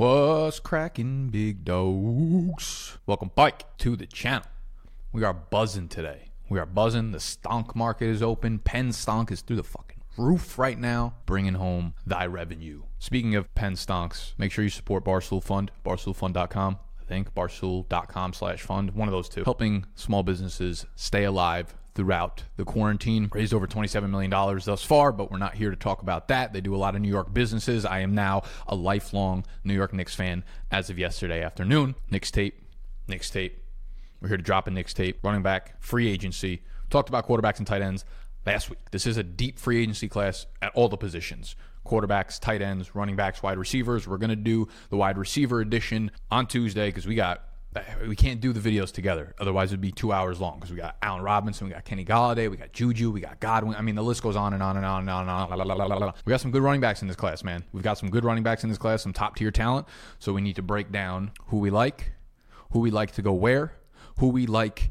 What's cracking, big dogs? Welcome back to the channel. We are buzzing today. We are buzzing. The stonk market is open. Penn stonk is through the fucking roof right now, bringing home thy revenue. Speaking of Penn stonks, make sure you support Barstool Fund, barstoolfund.com. I think barstool.com/fund, one of those two, helping small businesses stay alive throughout the quarantine. Raised over $27 million thus far, but we're not here to talk about that. They do a lot of New York businesses. I am now a lifelong New York Knicks fan as of yesterday afternoon. Knicks tape. We're here to drop a Knicks tape. Running back, free agency. Talked about quarterbacks and tight ends last week. This is a deep free agency class at all the positions. Quarterbacks, tight ends, running backs, wide receivers. We're going to do the wide receiver edition on Tuesday because we can't do the videos together. Otherwise, it'd be 2 hours long because we got Allen Robinson, we got Kenny Golladay, we got Juju, we got Godwin. I mean, the list goes on and on and on and on and on. La, la, la, la, la. We got some good running backs in this class, man. We've got some good running backs in this class, some top-tier talent. So we need to break down who we like to go where, who we liked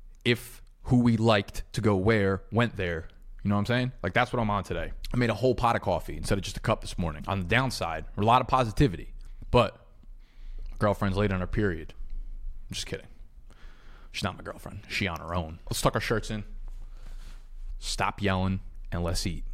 to go where went there. You know what I'm saying? Like, that's what I'm on today. I made a whole pot of coffee instead of just a cup this morning. On the downside, a lot of positivity. But my girlfriend's late on her period. I'm just kidding. She's not my girlfriend. She on her own. Let's tuck our shirts in. Stop yelling and let's eat.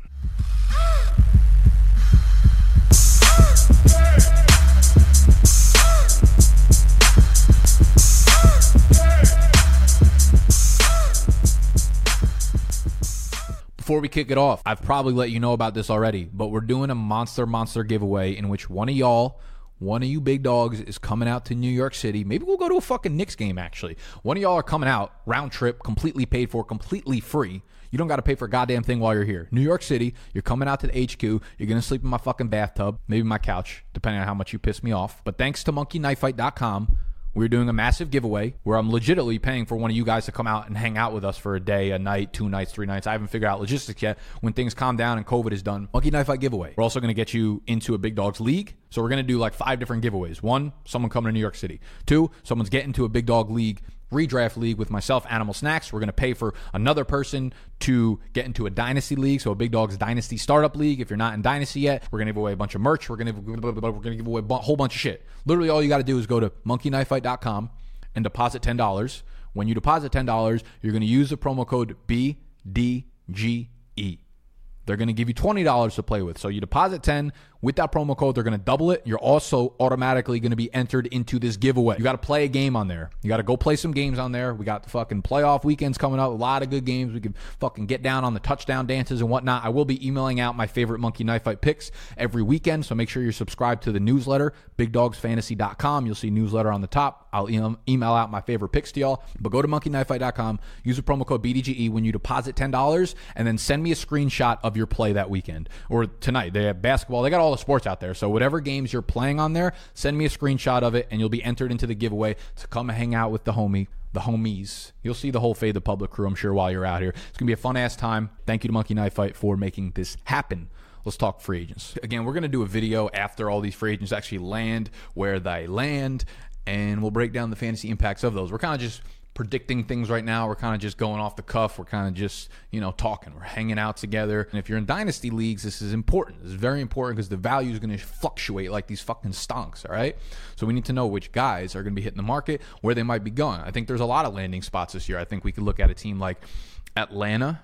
Before we kick it off, I've probably let you know about this already, but we're doing a monster giveaway in which one of you big dogs is coming out to New York City. Maybe we'll go to a fucking Knicks game, actually. One of y'all are coming out, round trip, completely paid for, completely free. You don't got to pay for a goddamn thing while you're here. New York City, you're coming out to the HQ. You're going to sleep in my fucking bathtub, maybe my couch, depending on how much you piss me off. But thanks to monkeyknifefight.com, we're doing a massive giveaway where I'm legitimately paying for one of you guys to come out and hang out with us for a day, a night, 2 nights, 3 nights. I haven't figured out logistics yet. When things calm down and COVID is done, Monkey Knife Fight giveaway. We're also going to get you into a Big Dogs League. So we're going to do like 5 different giveaways. 1, someone coming to New York City. 2, someone's getting to a Big Dog League, redraft league with myself, Animal Snacks. We're going to pay for another person to get into a Dynasty League, so a Big Dogs Dynasty Startup League. If you're not in Dynasty yet, we're going to give away a bunch of merch. We're going to give away a whole bunch of shit. Literally all you got to do is go to monkeyknifefight.com and deposit $10. When you deposit $10, you're going to use the promo code BDGE. They're going to give you $20 to play with. So you deposit 10 with that promo code. They're going to double it. You're also automatically going to be entered into this giveaway. You got to play a game on there. You got to go play some games on there. We got the fucking playoff weekends coming up. A lot of good games. We can fucking get down on the touchdown dances and whatnot. I will be emailing out my favorite Monkey Knife Fight picks every weekend. So make sure you're subscribed to the newsletter, bigdogsfantasy.com. You'll see newsletter on the top. I'll email out my favorite picks to y'all. But go to monkeyknifefight.com. Use the promo code BDGE when you deposit $10 and then send me a screenshot of your play that weekend or tonight. They have basketball. They got all the sports out there. So whatever games you're playing on there, send me a screenshot of it and you'll be entered into the giveaway to come hang out with the homies. You'll see the whole Fade the Public crew, I'm sure, while you're out here. It's going to be a fun-ass time. Thank you to Monkey Knife Fight for making this happen. Let's talk free agents. Again, we're going to do a video after all these free agents actually land, where they land, and we'll break down the fantasy impacts of those. We're kind of just predicting things right now. We're kind of just going off the cuff. We're kind of just, talking. We're hanging out together. And if you're in dynasty leagues, this is important. This is very important because the value is going to fluctuate like these fucking stonks, all right? So we need to know which guys are going to be hitting the market, where they might be going. I think there's a lot of landing spots this year. I think we could look at a team like Atlanta.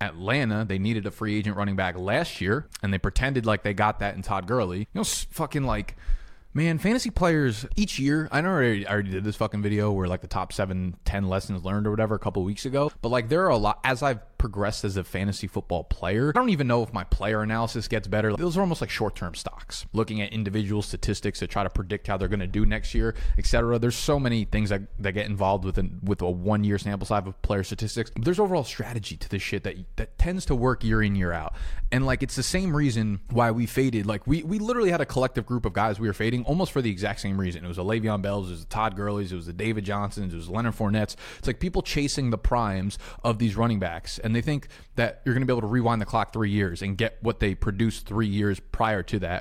They needed a free agent running back last year, and they pretended like they got that in Todd Gurley. Fucking like... Man, fantasy players each year, I know I already did this fucking video where like the top 7, 10 lessons learned or whatever a couple of weeks ago. But like there are a lot, as I've progressed as a fantasy football player, I don't even know if my player analysis gets better. Those are almost like short-term stocks. Looking at individual statistics to try to predict how they're going to do next year, etc. There's so many things that get involved with a 1-year sample size of player statistics. But there's overall strategy to this shit that tends to work year in, year out. And like it's the same reason why we faded. Like we literally had a collective group of guys we were fading almost for the exact same reason. It was a Le'Veon Bells, it was the Todd Gurley's, it was the David Johnsons, it was Leonard Fournette's. It's like people chasing the primes of these running backs, and they think that you're going to be able to rewind the clock 3 years and get what they produced 3 years prior to that.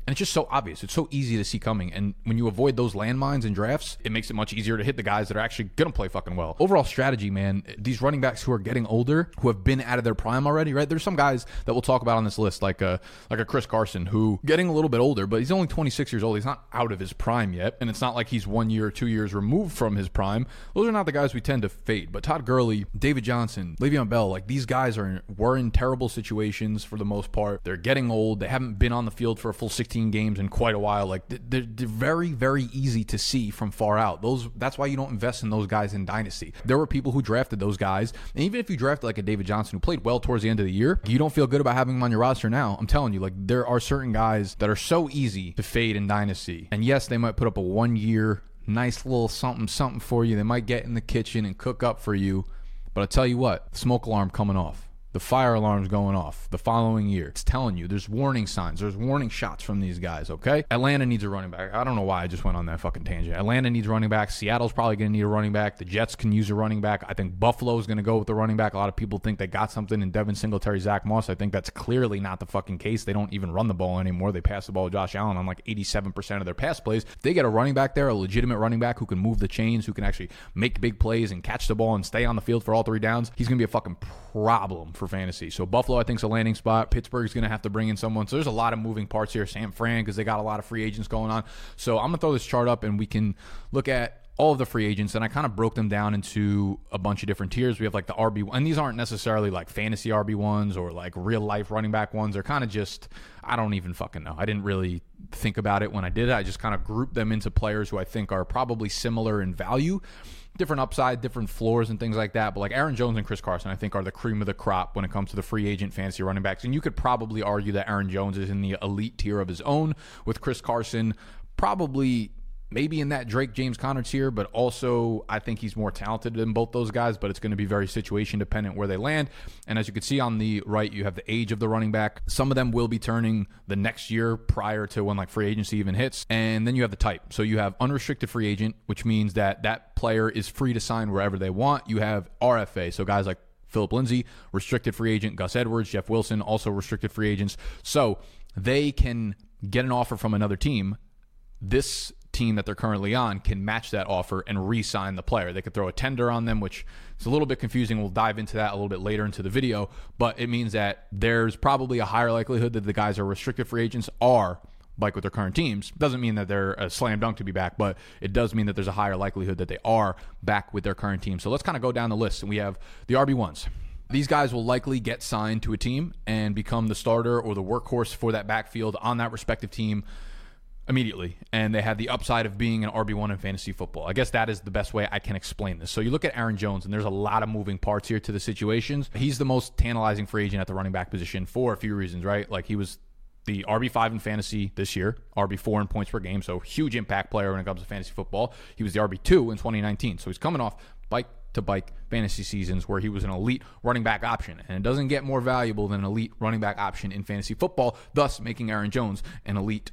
And it's just so obvious. It's so easy to see coming. And when you avoid those landmines in drafts, it makes it much easier to hit the guys that are actually going to play fucking well. Overall strategy, man, these running backs who are getting older, who have been out of their prime already, right? There's some guys that we'll talk about on this list, like a Chris Carson, who getting a little bit older, but he's only 26 years old. He's not out of his prime yet. And it's not like he's 1 year or 2 years removed from his prime. Those are not the guys we tend to fade. But Todd Gurley, David Johnson, Le'Veon Bell, like these guys were in terrible situations for the most part. They're getting old. They haven't been on the field for a full 16 games in quite a while. Like they're very, very easy to see from far out. That's why you don't invest in those guys in Dynasty. There were people who drafted those guys. And even if you drafted like a David Johnson who played well towards the end of the year, you don't feel good about having him on your roster now. I'm telling you, like there are certain guys that are so easy to fade in Dynasty. And yes, they might put up a 1 year nice little something for you. They might get in the kitchen and cook up for you. But I'll tell you what, smoke alarm coming off. The fire alarm's going off the following year. It's telling you there's warning signs. There's warning shots from these guys, okay? Atlanta needs a running back. I don't know why I just went on that fucking tangent. Atlanta needs running back. Seattle's probably going to need a running back. The Jets can use a running back. I think Buffalo's going to go with the running back. A lot of people think they got something in Devin Singletary, Zach Moss. I think that's clearly not the fucking case. They don't even run the ball anymore. They pass the ball with Josh Allen on like 87% of their pass plays. If they get a running back there, a legitimate running back who can move the chains, who can actually make big plays and catch the ball and stay on the field for all 3 downs, he's going to be a fucking problem for fantasy. So Buffalo, I think, is a landing spot. Pittsburgh's going to have to bring in someone. So there's a lot of moving parts here. San Fran, because they got a lot of free agents going on. So I'm going to throw this chart up and we can look at all of the free agents, and I kind of broke them down into a bunch of different tiers. We have like the RB, and these aren't necessarily like fantasy RB1s or like real life running back ones. They're kind of just, I don't even fucking know. I didn't really think about it when I did it. I just kind of grouped them into players who I think are probably similar in value. Different upside, different floors and things like that. But like Aaron Jones and Chris Carson, I think, are the cream of the crop when it comes to the free agent fantasy running backs. And you could probably argue that Aaron Jones is in the elite tier of his own, with Chris Carson probably maybe in that Drake, James Conner tier, but also I think he's more talented than both those guys, but it's going to be very situation dependent where they land. And as you can see on the right, you have the age of the running back. Some of them will be turning the next year prior to when like free agency even hits. And then you have the type. So you have unrestricted free agent, which means that that player is free to sign wherever they want. You have RFA, so guys like Philip Lindsay, restricted free agent. Gus Edwards, Jeff Wilson, also restricted free agents. So they can get an offer from another team. This team that they're currently on can match that offer and re-sign the player. They could throw a tender on them, which is a little bit confusing. We'll dive into that a little bit later into the video, but it means that there's probably a higher likelihood that the guys who are restricted free agents are like with their current teams. Doesn't mean that they're a slam dunk to be back, but it does mean that there's a higher likelihood that they are back with their current team. So let's kind of go down the list. And we have the RB1s. These guys will likely get signed to a team and become the starter or the workhorse for that backfield on that respective team immediately, and they have the upside of being an RB1 in fantasy football. I guess that is the best way I can explain this. So you look at Aaron Jones, and there's a lot of moving parts here to the situations. He's the most tantalizing free agent at the running back position for a few reasons, right? Like he was the RB5 in fantasy this year, RB4 in points per game, so huge impact player when it comes to fantasy football. He was the RB2 in 2019, so he's coming off bike-to-bike fantasy seasons where he was an elite running back option, and it doesn't get more valuable than an elite running back option in fantasy football, thus making Aaron Jones an elite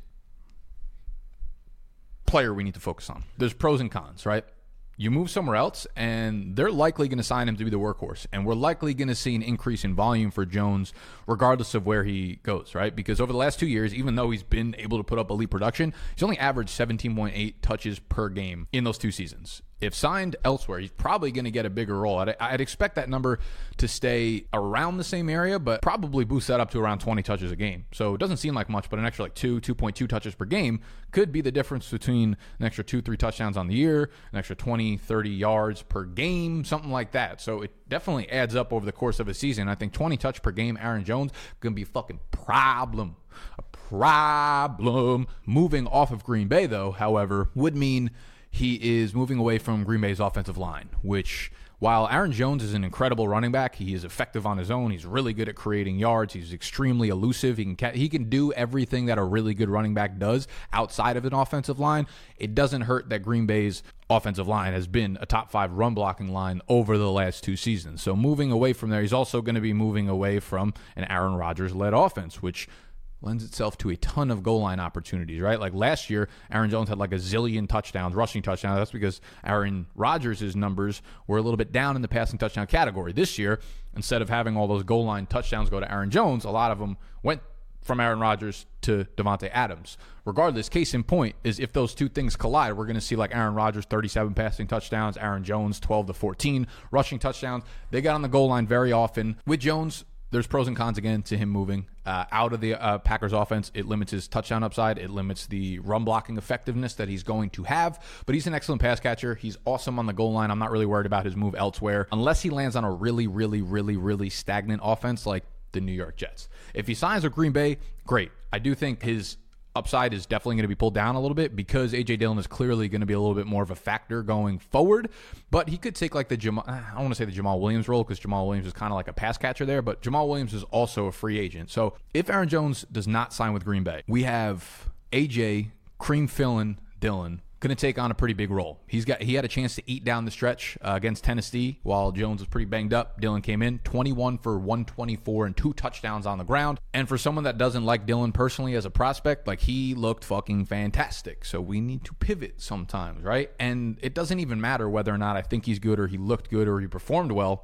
player we need to focus on. There's pros and cons, right? You move somewhere else, and they're likely going to sign him to be the workhorse, and we're likely going to see an increase in volume for Jones regardless of where he goes, right? Because over the last 2 years, even though he's been able to put up elite production, he's only averaged 17.8 touches per game in those 2 seasons. If signed elsewhere, he's probably going to get a bigger role. I'd expect that number to stay around the same area, but probably boost that up to around 20 touches a game. So it doesn't seem like much, but an extra like 2.2 touches per game could be the difference between an extra 2-3 touchdowns on the year, an extra 20, 30 yards per game, something like that. So it definitely adds up over the course of a season. I think 20 touch per game, Aaron Jones, going to be a fucking problem. A problem. Moving off of Green Bay, though, however, would mean he is moving away from Green Bay's offensive line, which, while Aaron Jones is an incredible running back, he is effective on his own. He's really good at creating yards. He's extremely elusive. He can do everything that a really good running back does outside of an offensive line. It doesn't hurt that Green Bay's offensive line has been a top 5 run blocking line over the last 2 seasons. So moving away from there, he's also going to be moving away from an Aaron Rodgers-led offense, which lends itself to a ton of goal line opportunities, right? Like last year, Aaron Jones had like a zillion touchdowns, rushing touchdowns. That's because Aaron Rodgers' numbers were a little bit down in the passing touchdown category. This year, instead of having all those goal line touchdowns go to Aaron Jones, a lot of them went from Aaron Rodgers to Devontae Adams. Regardless, case in point is if those two things collide, we're going to see like Aaron Rodgers 37 passing touchdowns, Aaron Jones 12 to 14 rushing touchdowns. They got on the goal line very often. With Jones, there's pros and cons again to him moving out of the Packers offense. It limits his touchdown upside. It limits the run blocking effectiveness that he's going to have. But he's an excellent pass catcher. He's awesome on the goal line. I'm not really worried about his move elsewhere unless he lands on a really, really, really, really stagnant offense like the New York Jets. If he signs with Green Bay, great. I do think his upside is definitely going to be pulled down a little bit because A.J. Dillon is clearly going to be a little bit more of a factor going forward. But he could take like I don't want to say the Jamal Williams role because Jamal Williams is kind of like a pass catcher there, but Jamal Williams is also a free agent. So if Aaron Jones does not sign with Green Bay, we have A.J., cream filling Dillon going to take on a pretty big role. He had a chance to eat down the stretch against Tennessee while Jones was pretty banged up. Dillon came in 21 for 124 and 2 touchdowns on the ground. And for someone that doesn't like Dillon personally as a prospect, like he looked fucking fantastic. So we need to pivot sometimes, right? And it doesn't even matter whether or not I think he's good or he looked good or he performed well.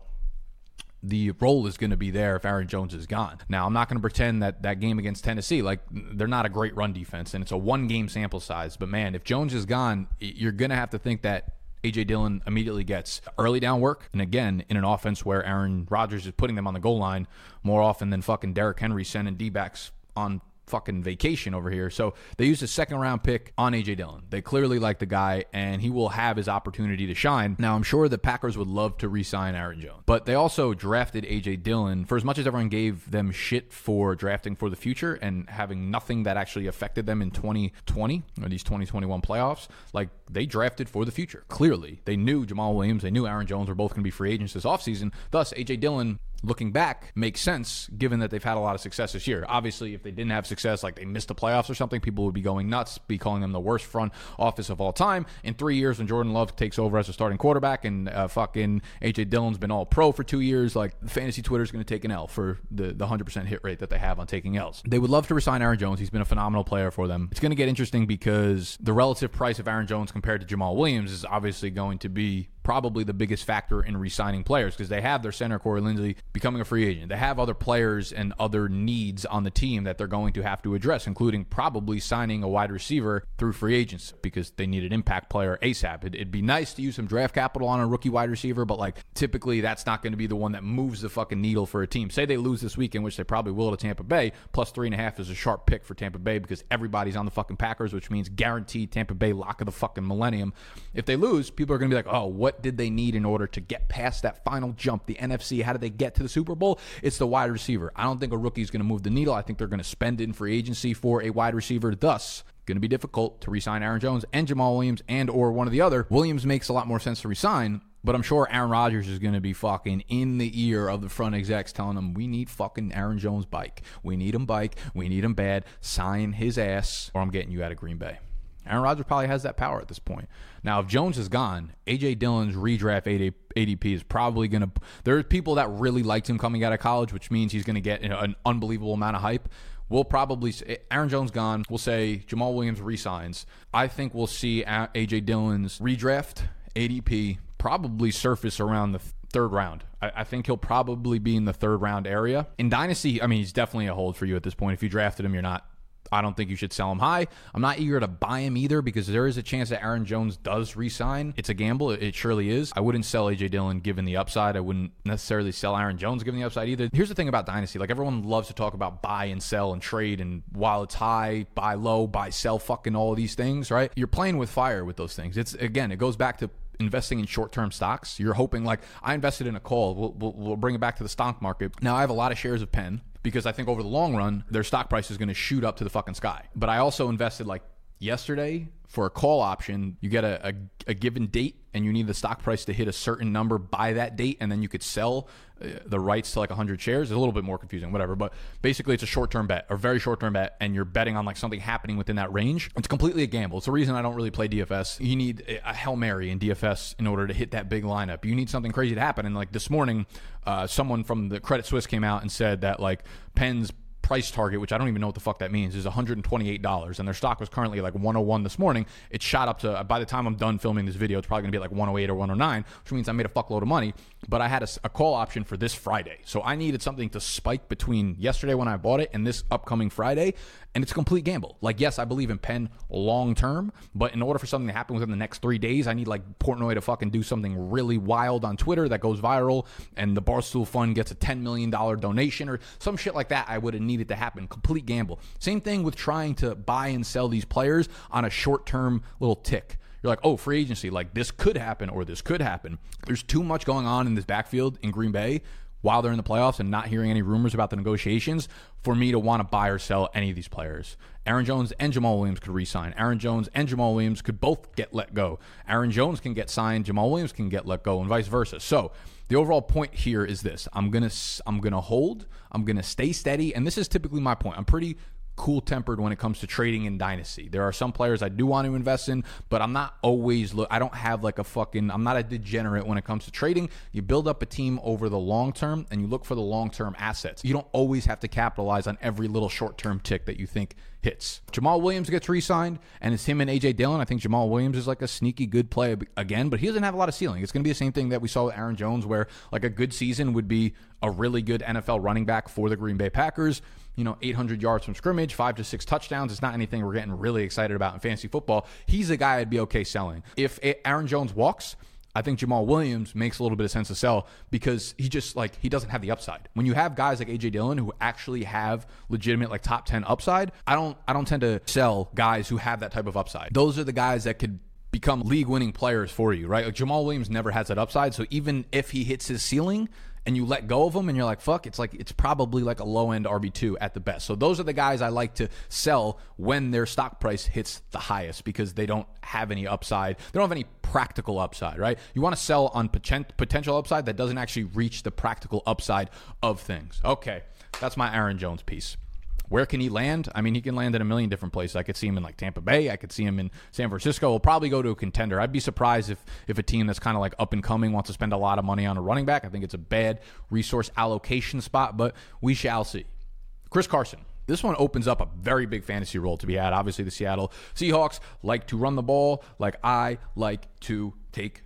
The role is going to be there if Aaron Jones is gone. Now, I'm not going to pretend that game against Tennessee, like they're not a great run defense and it's a 1-game sample size. But man, if Jones is gone, you're going to have to think that A.J. Dillon immediately gets early down work. And again, in an offense where Aaron Rodgers is putting them on the goal line more often than fucking Derrick Henry sending D-backs on fucking vacation over here. So they used a second-round pick on A.J. Dillon. They clearly like the guy, and he will have his opportunity to shine. Now, I'm sure the Packers would love to re-sign Aaron Jones, but they also drafted A.J. Dillon for as much as everyone gave them shit for drafting for the future and having nothing that actually affected them in 2020 or these 2021 playoffs. Like, they drafted for the future. Clearly, they knew Jamal Williams, they knew Aaron Jones were both going to be free agents this offseason. Thus, A.J. Dillon, looking back, makes sense given that they've had a lot of success this year. Obviously, if they didn't have success, like they missed the playoffs or something, people would be going nuts, be calling them the worst front office of all time. In 3 years, when Jordan Love takes over as a starting quarterback and fucking A.J. Dillon's been all pro for 2 years, like fantasy Twitter is going to take an L for the 100% hit rate that they have on taking L's. They would love to resign Aaron Jones. He's been a phenomenal player for them. It's going to get interesting because the relative price of Aaron Jones compared to Jamal Williams is obviously going to be probably the biggest factor in re-signing players because they have their center, Corey Linsley, becoming a free agent. They have other players and other needs on the team that they're going to have to address, including probably signing a wide receiver through free agents because they need an impact player ASAP. It'd be nice to use some draft capital on a rookie wide receiver, but like typically that's not going to be the one that moves the fucking needle for a team. Say they lose this weekend, which they probably will to Tampa Bay, plus 3.5 is a sharp pick for Tampa Bay because everybody's on the fucking Packers, which means guaranteed Tampa Bay lock of the fucking millennium. If they lose, people are going to be like, oh, what did they need in order to get past that final jump? The NFC, how did they get to the Super Bowl? It's the wide receiver. I don't think a rookie is going to move the needle. I think they're going to spend in free agency for a wide receiver. Thus, going to be difficult to re-sign Aaron Jones and Jamal Williams and or one of the other. Williams makes a lot more sense to re-sign, but I'm sure Aaron Rodgers is going to be fucking in the ear of the front execs telling them, we need fucking Aaron Jones bike. We need him bike. We need him bad. Sign his ass or I'm getting you out of Green Bay. Aaron Rodgers probably has that power at this point. Now, if Jones is gone, A.J. Dillon's redraft ADP is probably going to... There are people that really liked him coming out of college, which means he's going to get an unbelievable amount of hype. We'll probably... Aaron Jones gone. We'll say Jamal Williams resigns. I think we'll see A.J. Dillon's redraft ADP probably surface around the third round. I think he'll probably be in the third round area. In Dynasty, I mean, he's definitely a hold for you at this point. If you drafted him, I don't think you should sell him high. I'm not eager to buy him either because there is a chance that Aaron Jones does re-sign. It's a gamble. It surely is. I wouldn't sell A.J. Dillon given the upside. I wouldn't necessarily sell Aaron Jones given the upside either. Here's the thing about Dynasty. Like everyone loves to talk about buy and sell and trade, and while it's high, buy low, buy, sell, fucking all of these things, right? You're playing with fire with those things. It goes back to investing in short-term stocks. You're hoping, like, I invested in a call. We'll bring it back to the stock market. Now, I have a lot of shares of Penn because I think over the long run, their stock price is going to shoot up to the fucking sky. But I also invested, like, yesterday for a call option. You get a given date and you need the stock price to hit a certain number by that date, and then you could sell the rights to like 100 shares. It's a little bit more confusing, whatever, but basically it's a short-term bet, or very short-term bet, and you're betting on like something happening within that range. It's completely a gamble. It's the reason I don't really play DFS. You need a Hail Mary in DFS in order to hit that big lineup. You need something crazy to happen. And like this morning, someone from the Credit Suisse came out and said that like Penn's price target, which I don't even know what the fuck that means, is $128, and their stock was currently like 101 this morning. It shot up to, by the time I'm done filming this video, it's probably going to be like 108 or 109, which means I made a fuckload of money, but I had a call option for this Friday. So I needed something to spike between yesterday when I bought it and this upcoming Friday, and it's a complete gamble. Like, yes, I believe in Penn long term, but in order for something to happen within the next 3 days, I need like Portnoy to fucking do something really wild on Twitter that goes viral, and the Barstool Fund gets a $10 million donation or some shit like that. I would have needed to happen. Complete gamble. Same thing with trying to buy and sell these players on a short-term little tick. You're like, oh, free agency, like this could happen or this could happen. There's too much going on in this backfield in Green Bay while they're in the playoffs and not hearing any rumors about the negotiations for me to want to buy or sell any of these players. Aaron Jones and Jamal Williams could re-sign. Aaron Jones and Jamal Williams could both get let go. Aaron Jones can get signed, Jamal Williams can get let go, and vice versa. So the overall point here is this. I'm gonna hold. I'm gonna stay steady, and this is typically my point. I'm pretty cool-tempered when it comes to trading in Dynasty. There are some players I do want to invest in, but I'm not always I don't have like I'm not a degenerate when it comes to trading. You build up a team over the long term, and you look for the long-term assets. You don't always have to capitalize on every little short-term tick that you think hits. Jamal Williams gets re-signed, and it's him and A.J. Dillon. I think Jamal Williams is like a sneaky good play again, but he doesn't have a lot of ceiling. It's going to be the same thing that we saw with Aaron Jones, where like a good season would be a really good NFL running back for the Green Bay Packers. 800 yards from scrimmage, 5 to 6 touchdowns. It's not anything we're getting really excited about in fantasy football. He's a guy I'd be okay selling. If Aaron Jones walks, I think Jamal Williams makes a little bit of sense to sell because he doesn't have the upside. When you have guys like A.J. Dillon who actually have legitimate like top 10 upside, I don't tend to sell guys who have that type of upside. Those are the guys that could become league-winning players for you, right? Like Jamal Williams never has that upside, so even if he hits his ceiling and you let go of him and you're like, fuck, it's probably like a low-end RB2 at the best. So those are the guys I like to sell when their stock price hits the highest because they don't have any upside. They don't have any practical upside, right? You want to sell on potential upside that doesn't actually reach the practical upside of things. Okay, that's my Aaron Jones piece. Where can he land? I mean, he can land in a million different places. I could see him in like Tampa Bay. I could see him in San Francisco. He'll probably go to a contender. I'd be surprised if a team that's kind of like up and coming wants to spend a lot of money on a running back. I think it's a bad resource allocation spot, but we shall see. Chris Carson. This one opens up a very big fantasy role to be had. Obviously, the Seattle Seahawks like to run the ball like I like to take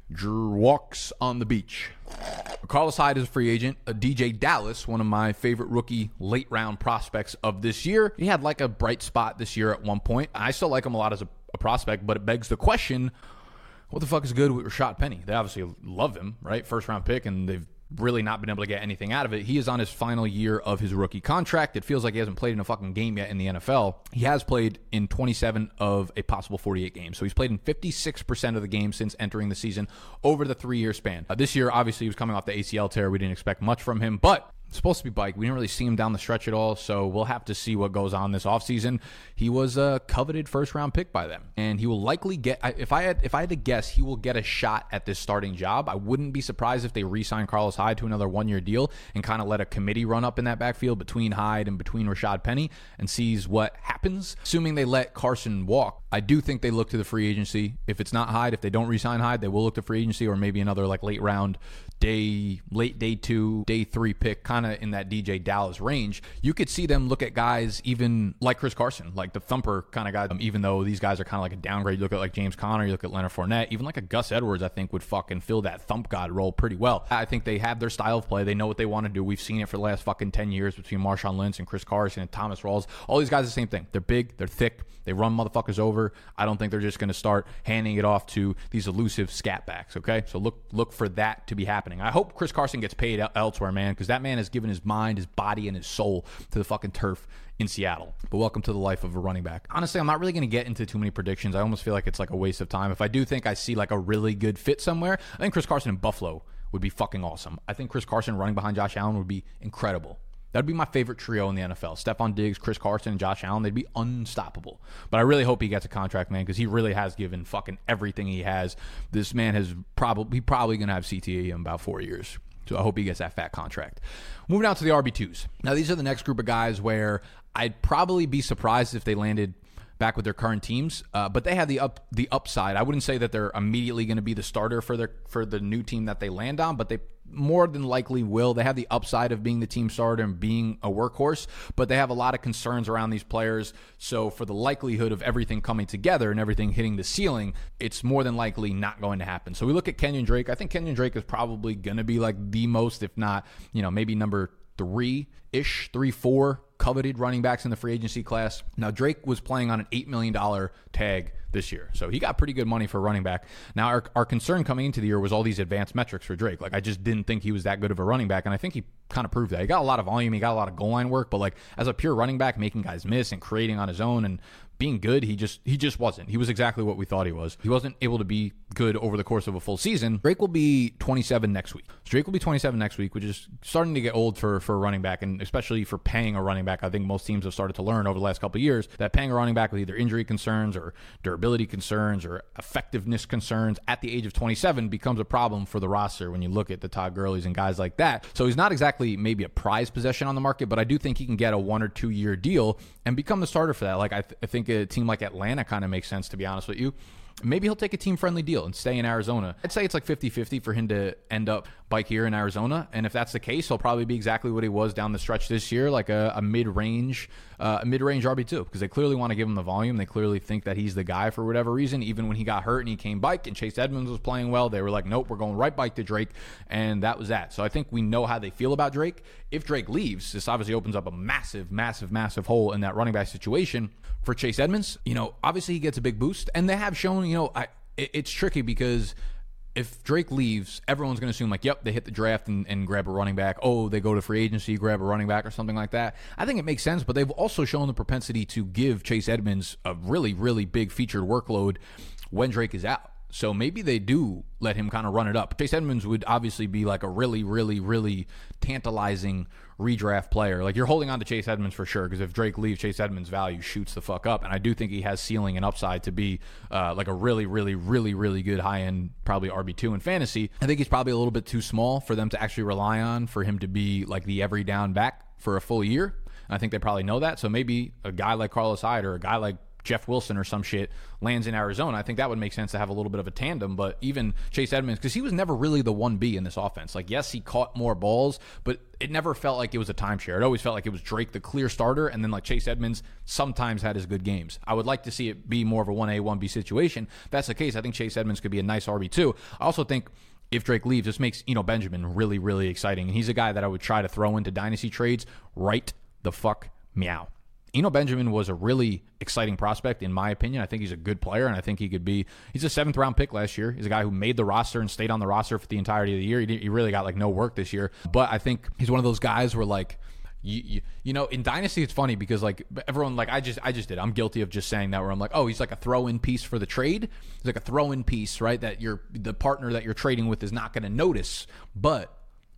walks on the beach. Carlos Hyde is a free agent. DJ Dallas, one of my favorite rookie late-round prospects of this year. He had like a bright spot this year at one point. I still like him a lot as a prospect, but it begs the question, what the fuck is good with Rashad Penny? They obviously love him, right? First-round pick, and they've really not been able to get anything out of it. He is on his final year of his rookie contract. It feels like he hasn't played in a fucking game yet in the NFL. He has played in 27 of a possible 48 games. So he's played in 56% of the games since entering the season over the 3-year span. This year, obviously, he was coming off the ACL tear. We didn't expect much from him, but it's supposed to be bike. We didn't really see him down the stretch at all, so we'll have to see what goes on this offseason. He was a coveted first-round pick by them, and he will likely get, if I had to guess, he will get a shot at this starting job. I wouldn't be surprised if they re-sign Carlos Hyde to another 1-year deal and kind of let a committee run up in that backfield between Hyde and between Rashad Penny and sees what happens. Assuming they let Carson walk, I do think they look to the free agency. If it's not Hyde, if they don't re-sign Hyde, they will look to free agency or maybe another like late round, late day 2, day 3 pick, kind of in that DJ Dallas range. You could see them look at guys even like Chris Carson, like the thumper kind of guy, even though these guys are kind of like a downgrade. You look at like James Conner, you look at Leonard Fournette, even like a Gus Edwards, I think would fucking fill that thump god role pretty well. I think they have their style of play. They know what they want to do. We've seen it for the last fucking 10 years between Marshawn Lynch and Chris Carson and Thomas Rawls. All these guys are the same thing. They're big, they're thick, they run motherfuckers over. I don't think they're just going to start handing it off to these elusive scat backs, okay? So look for that to be happening. I hope Chris Carson gets paid elsewhere, man, because that man has given his mind, his body, and his soul to the fucking turf in Seattle. But welcome to the life of a running back. Honestly, I'm not really going to get into too many predictions. I almost feel like it's like a waste of time. If I do think I see like a really good fit somewhere, I think Chris Carson in Buffalo would be fucking awesome. I think Chris Carson running behind Josh Allen would be incredible. That'd be my favorite trio in the NFL. Stephon Diggs, Chris Carson, and Josh Allen. They'd be unstoppable. But I really hope he gets a contract, man, because he really has given fucking everything he has. This man has probably going to have CTE in about 4 years. So I hope he gets that fat contract. Moving on to the RB2s. Now, these are the next group of guys where I'd probably be surprised if they landed back with their current teams, but they have the upside. I wouldn't say that they're immediately going to be the starter for the new team that they land on, but they more than likely will. They have the upside of being the team starter and being a workhorse, but they have a lot of concerns around these players. So for the likelihood of everything coming together and everything hitting the ceiling, it's more than likely not going to happen. So we look at Kenyon Drake. I think Kenyon Drake is probably going to be like the most, if not, maybe number 3-ish, 3-4 coveted running backs in the free agency class. Now, Drake was playing on an $8 million tag this year, so he got pretty good money for running back. Now, our concern coming into the year was all these advanced metrics for Drake. Like, I just didn't think he was that good of a running back, and I think he kind of proved that. He got a lot of volume, he got a lot of goal line work, but like as a pure running back, making guys miss and creating on his own and being good, he just wasn't. He was exactly what we thought he was. He wasn't able to be good over the course of a full season. Drake will be 27 next week. So Drake will be 27 next week, which is starting to get old for a running back, and especially for paying a running back. I think most teams have started to learn over the last couple of years that paying a running back with either injury concerns or durability concerns or effectiveness concerns at the age of 27 becomes a problem for the roster when you look at the Todd Gurley's and guys like that. So he's not exactly maybe a prized possession on the market, but I do think he can get a 1 or 2 year deal and become the starter for that. Like I think a team like Atlanta kind of makes sense, to be honest with you. Maybe he'll take a team-friendly deal and stay in Arizona. I'd say it's like 50-50 for him to end up back here in Arizona. And if that's the case, he'll probably be exactly what he was down the stretch this year, like a mid-range RB2, because they clearly want to give him the volume. They clearly think that he's the guy for whatever reason. Even when he got hurt and he came back and Chase Edmonds was playing well, they were like, nope, we're going right back to Drake. And that was that. So I think we know how they feel about Drake. If Drake leaves, this obviously opens up a massive, massive, massive hole in that running back situation for Chase Edmonds. Obviously he gets a big boost, and they have shown, it's tricky because if Drake leaves, everyone's going to assume like, yep, they hit the draft and grab a running back. Oh, they go to free agency, grab a running back or something like that. I think it makes sense, but they've also shown the propensity to give Chase Edmonds a really, really big featured workload when Drake is out. So maybe they do let him kind of run it up. Chase Edmonds would obviously be like a really, really, really tantalizing redraft player. Like, you're holding on to Chase Edmonds for sure, because if Drake leaves, Chase Edmonds' value shoots the fuck up. And I do think he has ceiling and upside to be like a really, really, really, really good high-end, probably RB2 in fantasy. I think he's probably a little bit too small for them to actually rely on for him to be like the every down back for a full year. And I think they probably know that. So maybe a guy like Carlos Hyde or a guy like Jeff Wilson or some shit lands in Arizona. I think that would make sense to have a little bit of a tandem. But even Chase Edmonds, because he was never really the 1B in this offense. Like, yes, he caught more balls, but it never felt like it was a timeshare. It always felt like it was Drake, the clear starter, and then like Chase Edmonds sometimes had his good games. I would like to see it be more of a 1A, 1B situation. If that's the case, I think Chase Edmonds could be a nice RB2. I also think if Drake leaves, this makes Benjamin really, really exciting. And he's a guy that I would try to throw into dynasty trades right the fuck meow. Benjamin was a really exciting prospect, in my opinion. I think he's a good player, and I think he could be... He's a 7th-round pick last year. He's a guy who made the roster and stayed on the roster for the entirety of the year. He really got, like, no work this year. But I think he's one of those guys where, like... in Dynasty, it's funny because, like, everyone... Like, I just did. I'm guilty of just saying that, where I'm like, oh, he's like a throw-in piece for the trade. He's like a throw-in piece, right? That the partner that you're trading with is not going to notice. But...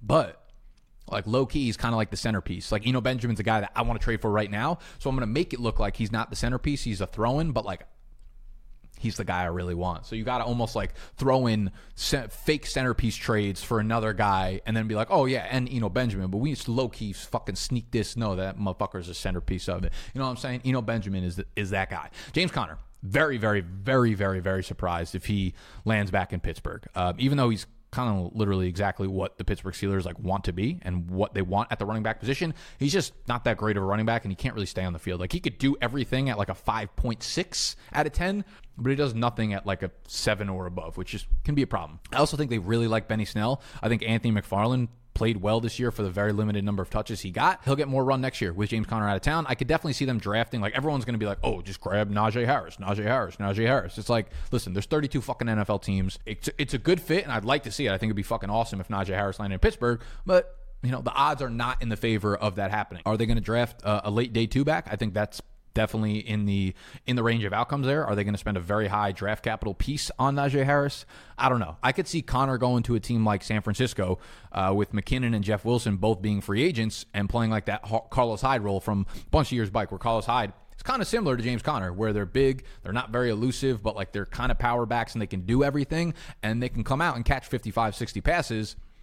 like, low-key, he's kind of like the centerpiece. Like, Benjamin's a guy that I want to trade for right now, so I'm going to make it look like he's not the centerpiece. He's a throw-in, but, like, he's the guy I really want. So you got to almost, like, throw in fake centerpiece trades for another guy and then be like, oh, yeah, and Benjamin, but we need to low-key fucking sneak this. No, that motherfucker's a centerpiece of it. You know what I'm saying? Benjamin is that guy. James Conner, very, very, very, very, very surprised if he lands back in Pittsburgh. Even though he's kind of literally exactly what the Pittsburgh Steelers like want to be and what they want at the running back position. He's just not that great of a running back, and he can't really stay on the field. Like, he could do everything at like a 5.6 out of 10, but he does nothing at like a 7 or above, which can be a problem. I also think they really like Benny Snell. I think Anthony McFarland played well this year for the very limited number of touches he got. He'll get more run next year with James Conner out of town. I could definitely see them drafting. Like, everyone's going to be like, oh, just grab Najee Harris. It's like, listen, there's 32 fucking NFL teams. It's a good fit, and I'd like to see it. I think it'd be fucking awesome if Najee Harris landed in Pittsburgh, but the odds are not in the favor of that happening. Are they going to draft a late day 2 back? I think that's definitely in the range of outcomes there. Are they going to spend a very high draft capital piece on Najee Harris? I don't know. I could see Connor going to a team like San Francisco with McKinnon and Jeff Wilson both being free agents and playing like that Carlos Hyde role from a bunch of years back, where Carlos Hyde is kind of similar to James Conner, where they're big, they're not very elusive, but like they're kind of power backs and they can do everything, and they can come out and catch 55, 60 passes.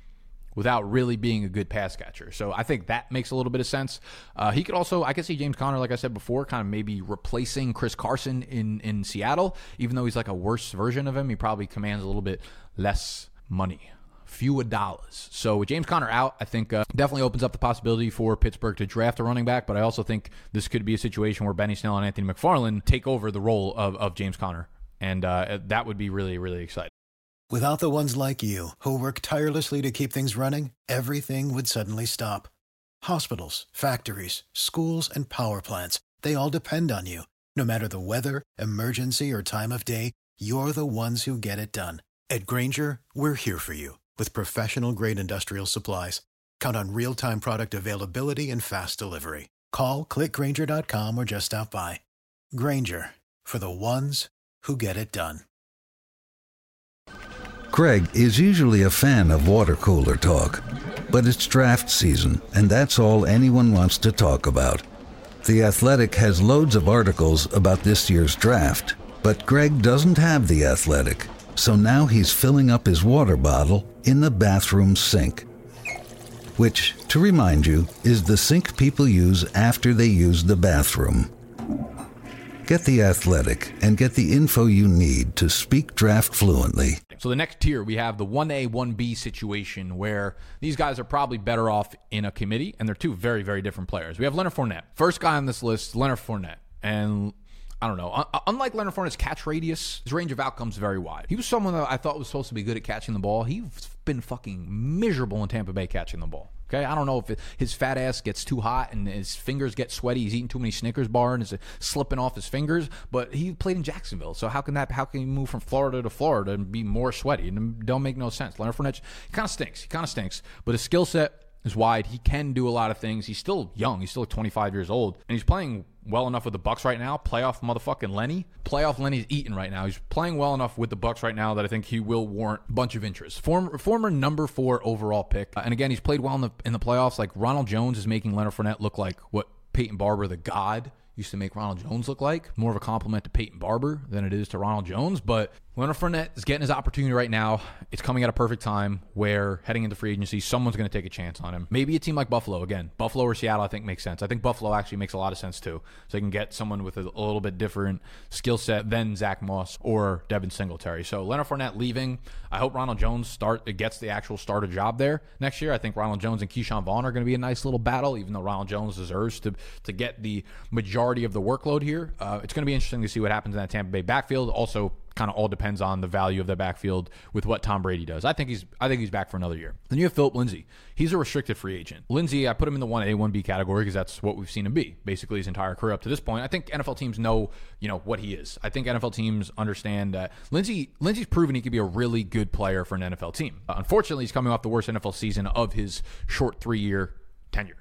without really being a good pass catcher. So I think that makes a little bit of sense. He could also, I could see James Conner, like I said before, kind of maybe replacing Chris Carson in Seattle. Even though he's like a worse version of him, he probably commands a little bit less money. Fewer dollars. So with James Conner out, I think definitely opens up the possibility for Pittsburgh to draft a running back, but I also think this could be a situation where Benny Snell and Anthony McFarland take over the role of James Conner, and that would be really, really exciting. Without the ones like you, who work tirelessly to keep things running, everything would suddenly stop. Hospitals, factories, schools, and power plants, they all depend on you. No matter the weather, emergency, or time of day, you're the ones who get it done. At Grainger, we're here for you with professional-grade industrial supplies. Count on real-time product availability and fast delivery. Call, click Grainger.com, or just stop by. Grainger, for the ones who get it done. Greg is usually a fan of water cooler talk, but it's draft season, and that's all anyone wants to talk about. The Athletic has loads of articles about this year's draft, but Greg doesn't have The Athletic, so now he's filling up his water bottle in the bathroom sink, which, to remind you, is the sink people use after they use the bathroom. Get The Athletic and get the info you need to speak draft fluently. So the next tier, we have the 1A, 1B situation where these guys are probably better off in a committee, and they're two very, very different players. We have Leonard Fournette. First guy on this list, Leonard Fournette. And I don't know. Unlike Leonard Fournette's catch radius, his range of outcomes very wide. He was someone that I thought was supposed to be good at catching the ball. He's been fucking miserable in Tampa Bay catching the ball. Okay, I don't know if his fat ass gets too hot and his fingers get sweaty. He's eating too many Snickers bar and it's slipping off his fingers. But he played in Jacksonville, so how can he move from Florida to Florida and be more sweaty? It don't make no sense. Leonard Fournette kind of stinks. But his skill set is wide. He can do a lot of things. He's still young. He's still 25 years old, and he's playing well enough with the Bucs right now. Playoff motherfucking Lenny. Playoff Lenny's eating right now. He's playing well enough with the Bucs right now that I think he will warrant a bunch of interest. Former number 4 overall pick, and again, he's played well in the playoffs. Like Ronald Jones is making Leonard Fournette look like what Peyton Barber, the God, used to make Ronald Jones look like. More of a compliment to Peyton Barber than it is to Ronald Jones. But Leonard Fournette is getting his opportunity right now. It's coming at a perfect time where heading into free agency, someone's going to take a chance on him. Maybe a team like Buffalo. Again, Buffalo or Seattle I think makes sense. I think Buffalo actually makes a lot of sense too. So they can get someone with a little bit different skill set than Zach Moss or Devin Singletary. So Leonard Fournette leaving. I hope Ronald Jones gets the actual starter job there next year. I think Ronald Jones and Keyshawn Vaughn are going to be a nice little battle, even though Ronald Jones deserves to get the majority of the workload here. It's going to be interesting to see what happens in that Tampa Bay backfield. Also, kind of all depends on the value of the backfield with what Tom Brady does. I think he's back for another year. Then you have Philip Lindsay. He's a restricted free agent. Lindsay, I put him in the 1A, 1B category because that's what we've seen him be basically his entire career up to this point. I think NFL teams know, what he is. I think NFL teams understand that Lindsay's proven he could be a really good player for an NFL team. Unfortunately, he's coming off the worst NFL season of his short 3-year tenure.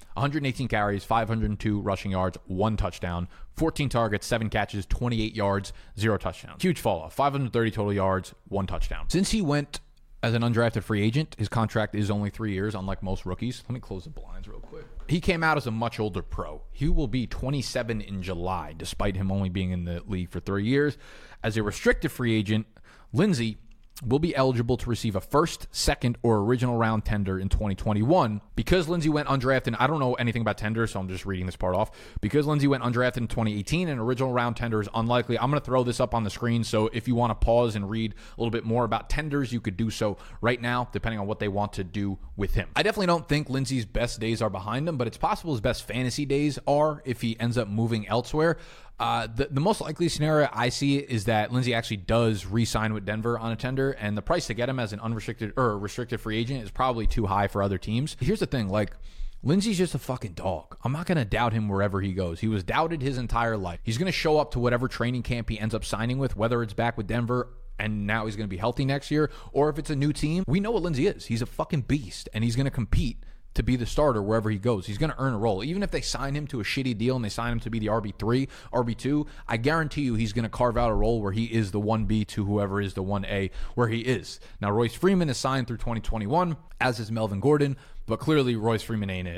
118 carries, 502 rushing yards, 1 touchdown, 14 targets, 7 catches, 28 yards, 0 touchdowns. Huge fall off. 530 total yards, 1 touchdown. Since he went as an undrafted free agent, his contract is only 3 years, unlike most rookies. Let me close the blinds real quick. He came out as a much older pro. He will be 27 in July, despite him only being in the league for 3 years. As a restricted free agent, Lindsay will be eligible to receive a first, second, or original round tender in 2021. Because Lindsay went undrafted, I don't know anything about tenders, so I'm just reading this part off. Because Lindsay went undrafted in 2018, an original round tender is unlikely. I'm going to throw this up on the screen, so if you want to pause and read a little bit more about tenders, you could do so right now, depending on what they want to do with him. I definitely don't think Lindsay's best days are behind him, but it's possible his best fantasy days are if he ends up moving elsewhere. The most likely scenario I see is that Lindsay actually does re-sign with Denver on a tender, and the price to get him as an unrestricted or restricted free agent is probably too high for other teams. Here's the thing, Lindsay's just a fucking dog. I'm not going to doubt him wherever he goes. He was doubted his entire life. He's going to show up to whatever training camp he ends up signing with, whether it's back with Denver and now he's going to be healthy next year, or if it's a new team. We know what Lindsay is. He's a fucking beast, and he's going to compete to be the starter wherever he goes. He's going to earn a role. Even if they sign him to a shitty deal and they sign him to be the RB3, RB2, I guarantee you he's going to carve out a role where he is the 1B to whoever is the 1A where he is. Now, Royce Freeman is signed through 2021, as is Melvin Gordon, but clearly Royce Freeman ain't it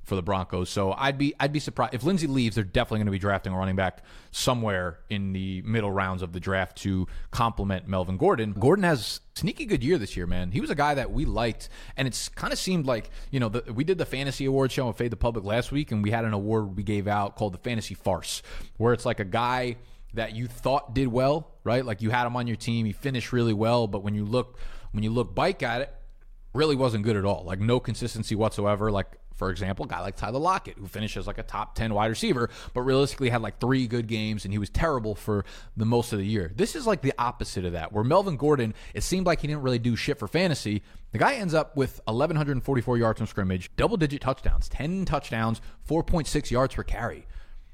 for the Broncos. So I'd be surprised if Lindsey leaves. They're definitely going to be drafting a running back somewhere in the middle rounds of the draft to complement Melvin Gordon. Gordon has sneaky good year this year, man. He was a guy that we liked, and it's kind of seemed like, we did the fantasy award show on Fade the Public last week, and we had an award we gave out called the Fantasy Farce, where it's like a guy that you thought did well, right? Like you had him on your team, he finished really well, but when you look back at it, really wasn't good at all. Like no consistency whatsoever. Like, for example, a guy like Tyler Lockett, who finished as like a top 10 wide receiver, but realistically had like 3 good games, and he was terrible for the most of the year. This is like the opposite of that, where Melvin Gordon, it seemed like he didn't really do shit for fantasy. The guy ends up with 1,144 yards from scrimmage, double-digit touchdowns, 10 touchdowns, 4.6 yards per carry.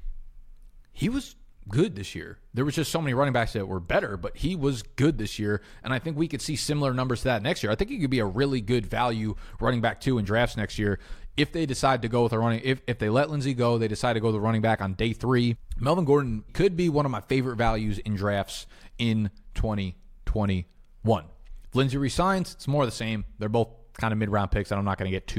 He was good this year. There was just so many running backs that were better, but he was good this year, and I think we could see similar numbers to that next year. I think he could be a really good value running back too in drafts next year if they decide to go with a running. If they let Lindsey go, they decide to go with the running back on day 3. Melvin Gordon could be one of my favorite values in drafts in 2021. If Lindsey resigns, it's more of the same. They're both kind of mid-round picks that I'm not going to get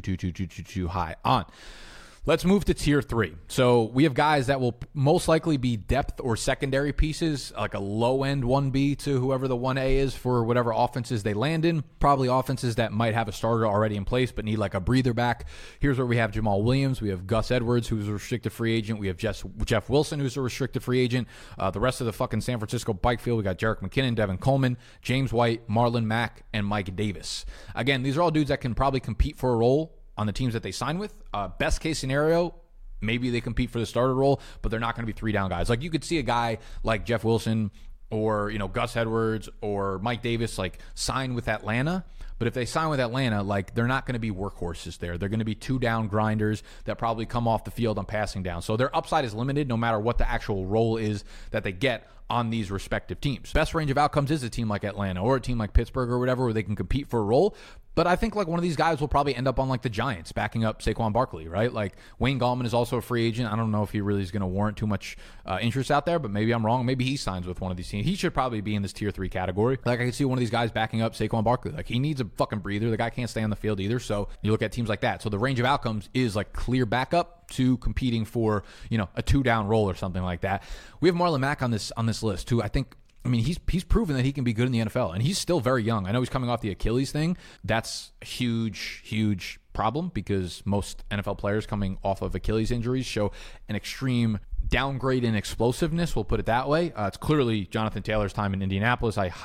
too high on. Let's move to tier 3. So we have guys that will most likely be depth or secondary pieces, like a low-end 1B to whoever the 1A is for whatever offenses they land in. Probably offenses that might have a starter already in place but need like a breather back. Here's where we have Jamal Williams. We have Gus Edwards, who's a restricted free agent. We have Jeff Wilson, who's a restricted free agent. The rest of the fucking San Francisco bike field, we got Jerick McKinnon, Devin Coleman, James White, Marlon Mack, and Mike Davis. Again, these are all dudes that can probably compete for a role on the teams that they sign with. Best case scenario, maybe they compete for the starter role, but they're not going to be 3-down guys. Like you could see a guy like Jeff Wilson or Gus Edwards or Mike Davis like sign with Atlanta. But if they sign with Atlanta, like they're not going to be workhorses there. They're going to be 2-down grinders that probably come off the field on passing down. So their upside is limited no matter what the actual role is that they get on these respective teams. Best range of outcomes is a team like Atlanta or a team like Pittsburgh or whatever, where they can compete for a role. But I think like one of these guys will probably end up on like the Giants backing up Saquon Barkley, right? Like Wayne Gallman is also a free agent. I don't know if he really is going to warrant too much interest out there, but maybe I'm wrong. Maybe he signs with one of these teams. He should probably be in this tier 3 category. Like I could see one of these guys backing up Saquon Barkley. Like he needs a fucking breather. The guy can't stay on the field either. So you look at teams like that. So the range of outcomes is like clear backup to competing for, a 2-down role or something like that. We have Marlon Mack on this list too. I mean, he's proven that he can be good in the NFL, and he's still very young. I know he's coming off the Achilles thing. That's a huge problem because most NFL players coming off of Achilles injuries show an extreme downgrade in explosiveness. We'll put it that way. It's clearly Jonathan Taylor's time in Indianapolis. I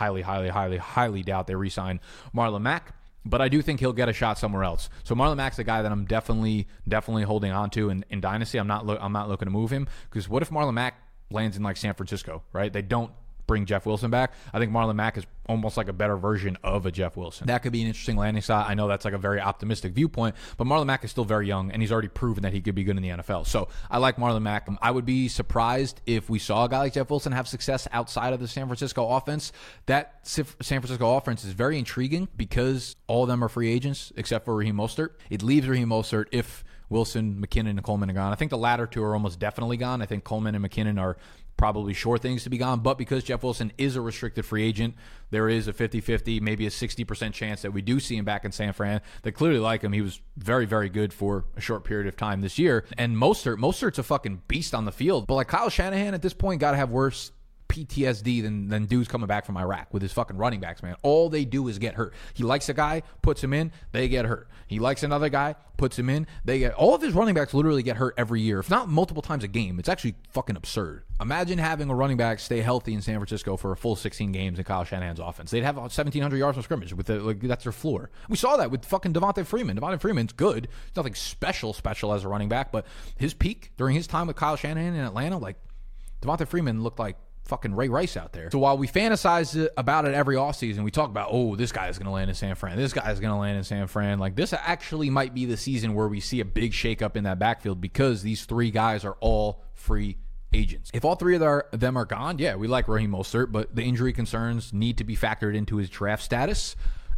highly doubt they re-sign Marlon Mack. But I do think he'll get a shot somewhere else. So Marlon Mack's a guy that I'm definitely holding on to in Dynasty. I'm not looking to move him because what if Marlon Mack lands in like San Francisco, right? They don't bring Jeff Wilson back. I think Marlon Mack is almost like a better version of a Jeff Wilson. That could be an interesting landing spot. I know that's like a very optimistic viewpoint, but Marlon Mack is still very young, and he's already proven that he could be good in the NFL. So I like Marlon Mack. I would be surprised if we saw a guy like Jeff Wilson have success outside of the San Francisco offense. That San Francisco offense is very intriguing because all of them are free agents except for Raheem Mostert. It leaves Raheem Mostert if Wilson, McKinnon, and Coleman are gone. I think the latter two are almost definitely gone. I think Coleman and McKinnon are probably sure things to be gone, but because Jeff Wilson is a restricted free agent, there is a 50-50, maybe a 60% chance that we do see him back in San Fran. They clearly like him. He was very, very good for a short period of time this year. And Mostert's a fucking beast on the field. But like Kyle Shanahan at this point got to have worse PTSD than dudes coming back from Iraq with his fucking running backs, man. All they do is get hurt. He likes a guy, puts him in, they get hurt. He likes another guy, puts him in, they get... All of his running backs literally get hurt every year, if not multiple times a game. It's actually fucking absurd. Imagine having a running back stay healthy in San Francisco for a full 16 games in Kyle Shanahan's offense. They'd have 1,700 yards from scrimmage. That's their floor. We saw that with fucking Devontae Freeman. Devontae Freeman's good. It's nothing special as a running back, but his peak during his time with Kyle Shanahan in Atlanta, like Devontae Freeman looked like fucking Ray Rice out there. So while we fantasize about it every offseason, we talk about, oh, this guy is going to land in San Fran. This guy is going to land in San Fran. Like, this actually might be the season where we see a big shakeup in that backfield because these three guys are all free agents. If all three of them are gone, yeah, we like Raheem Mostert, but the injury concerns need to be factored into his draft status.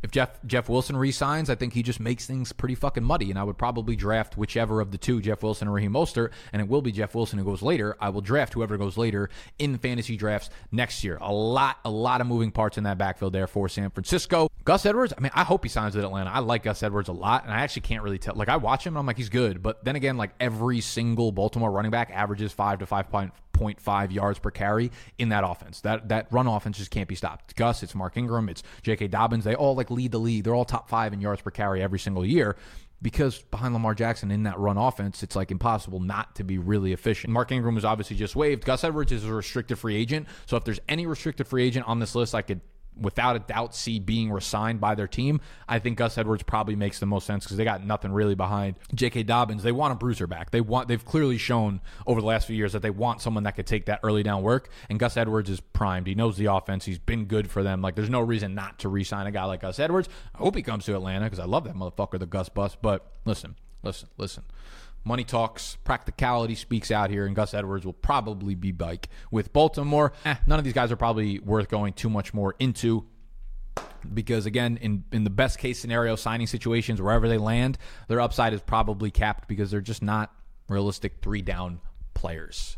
If Jeff Wilson re-signs, I think he just makes things pretty fucking muddy, and I would probably draft whichever of the two, Jeff Wilson or Raheem Mostert, and it will be Jeff Wilson who goes later. I will draft whoever goes later in fantasy drafts next year. A lot of moving parts in that backfield there for San Francisco. Gus Edwards, I mean, I hope he signs with Atlanta. I like Gus Edwards a lot, and I actually can't really tell. Like, I watch him, and I'm like, he's good, but then again, like, every single Baltimore running back averages 5 to 5.5 yards per carry in that offense. That run offense just can't be stopped. It's Gus, it's Mark Ingram, it's J.K. Dobbins. They all, like, lead the league. They're all top 5 in yards per carry every single year. Because behind Lamar Jackson in that run offense, it's like impossible not to be really efficient. Mark Ingram was obviously just waived. Gus Edwards is a restricted free agent. So if there's any restricted free agent on this list I could without a doubt see being re-signed by their team, I think Gus Edwards probably makes the most sense because they got nothing really behind J.K. Dobbins. They want a bruiser back. They've clearly shown over the last few years that they want someone that could take that early down work, and Gus Edwards is primed. He knows the offense. He's been good for them. Like, there's no reason not to re-sign a guy like Gus Edwards. I hope he comes to Atlanta because I love that motherfucker, the Gus Bus. But listen. Money talks, practicality speaks out here, and Gus Edwards will probably be bike with Baltimore. None of these guys are probably worth going too much more into because, again, in the best case scenario signing situations, wherever they land, their upside is probably capped because they're just not realistic 3-down players.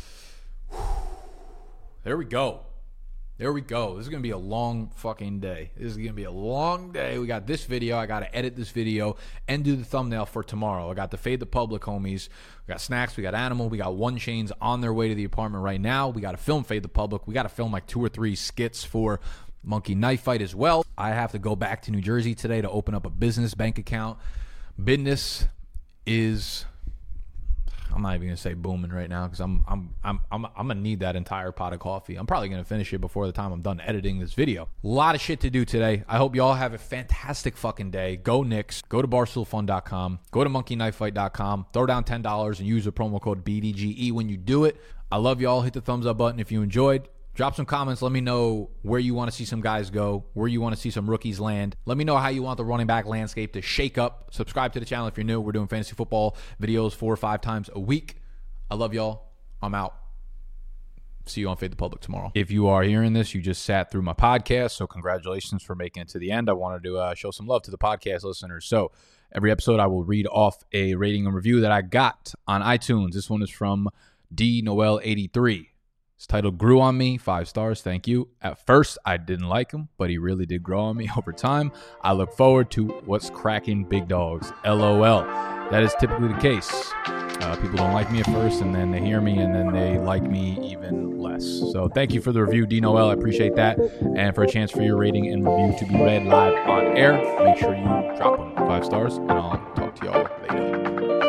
There we go. This is going to be a long fucking day. This is going to be a long day. We got this video. I got to edit this video and do the thumbnail for tomorrow. I got to Fade the Public, homies. We got Snacks. We got Animal. We got One Chains on their way to the apartment right now. We got to film Fade the Public. We got to film like 2 or 3 skits for Monkey Knife Fight as well. I have to go back to New Jersey today to open up a business bank account. Business is... I'm not even gonna say booming right now because I'm gonna need that entire pot of coffee. I'm probably gonna finish it before the time I'm done editing this video. A lot of shit to do today. I hope y'all have a fantastic fucking day. Go Knicks. Go to barstoolfun.com. Go to monkeyknifefight.com. Throw down $10 and use the promo code BDGE when you do it. I love y'all. Hit the thumbs up button if you enjoyed. Drop some comments. Let me know where you want to see some guys go, where you want to see some rookies land. Let me know how you want the running back landscape to shake up. Subscribe to the channel if you're new. We're doing fantasy football videos 4 or 5 times a week. I love y'all. I'm out. See you on Fade the Public tomorrow. If you are hearing this, you just sat through my podcast, so congratulations for making it to the end. I wanted to show some love to the podcast listeners. So every episode, I will read off a rating and review that I got on iTunes. This one is from D Noel 83. It's titled Grew on Me, 5 stars, thank you. At first, I didn't like him, but he really did grow on me over time. I look forward to what's cracking big dogs, LOL. That is typically the case. People don't like me at first, and then they hear me, and then they like me even less. So thank you for the review, D Noel. I appreciate that. And for a chance for your rating and review to be read live on air, make sure you drop them 5 stars, and I'll talk to y'all later.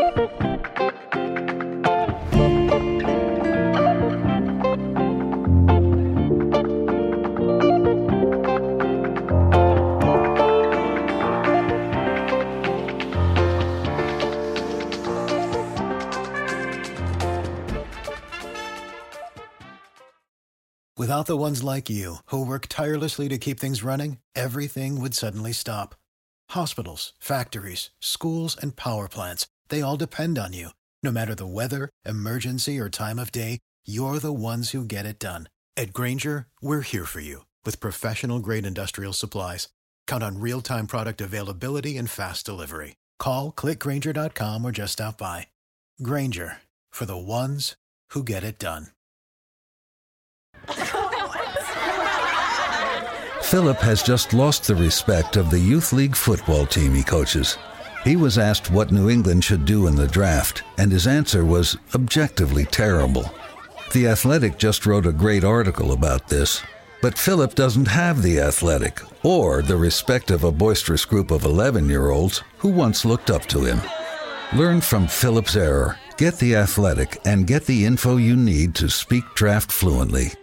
Without the ones like you, who work tirelessly to keep things running, everything would suddenly stop. Hospitals, factories, schools, and power plants, they all depend on you. No matter the weather, emergency, or time of day, you're the ones who get it done. At Grainger, we're here for you with professional-grade industrial supplies. Count on real-time product availability and fast delivery. Call, click.Grainger.com, or just stop by. Grainger, for the ones who get it done. Philip has just lost the respect of the youth league football team he coaches. He was asked what New England should do in the draft, and his answer was objectively terrible. The Athletic just wrote a great article about this, but Philip doesn't have the Athletic or the respect of a boisterous group of 11-year-olds who once looked up to him. Learn from Philip's error. Get the Athletic and get the info you need to speak draft fluently.